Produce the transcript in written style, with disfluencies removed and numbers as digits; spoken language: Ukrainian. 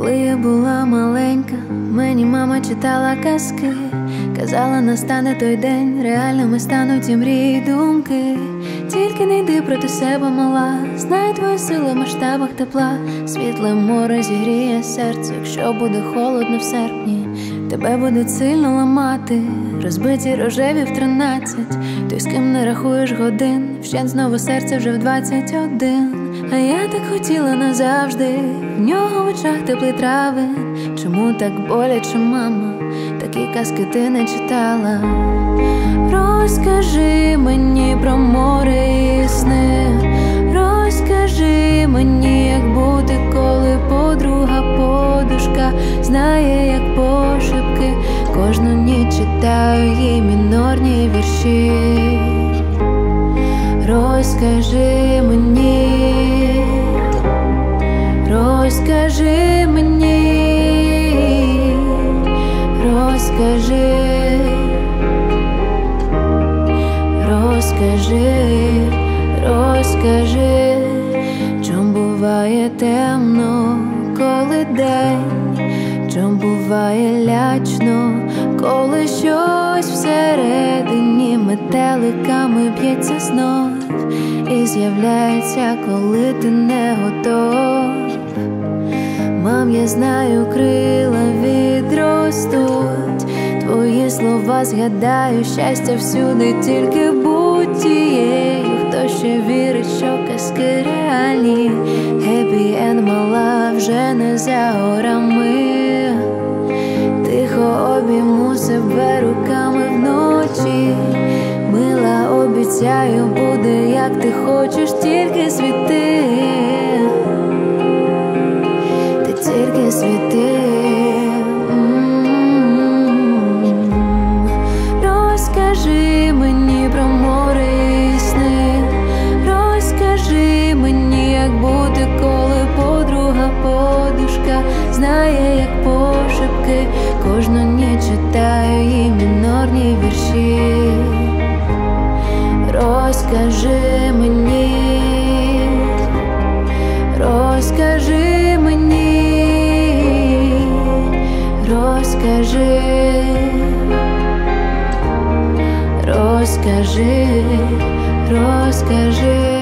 Коли я була маленька, мені мама читала казки. Казала, настане той день, реальними стануть і мрії, й думки. Тільки не йди проти себе, мала, знай твої сили в масштабах тепла. Світле море зігріє серце, якщо буде холодно в серпні. Тебе будуть сильно ламати, розбиті рожеві в 13. Той, з ким не рахуєш годин, вщент знову серце вже в 21. А я так хотіла назавжди, в нього в очах теплий травень. Чому так боляче, мама, такі казки ти не читала? Розкажи мені про море і сни. Розкажи мені, як бути, коли подруга подушка знає, як пошепки. Кожну ніч читаю їй мінорні вірші. Розкажи мені, розкажи мені, розкажи, розкажи, розкажи, чом буває темно, коли день, чом буває лячно, коли щось всередині метеликами б'ється знов і з'являється, коли ти не готов. Мам, я знаю, крила відростуть, твої слова згадаю, щастя всюди, тільки будь тією, хто ще вірить, що казки реальні. Happy end, мала, вже не за горами. Тихо обійму себе руками вночі. Мила, обіцяю, буде як ти хочеш, тільки світи. Ти тільки світи. Розкажи мені про море і сни. Розкажи мені, як бути, коли подруга подушка знає, як пошепки. Кожну ніч читаю їй мінорні вірші. Розкажи мені, розкажи мені, розкажи, розкажи, розкажи.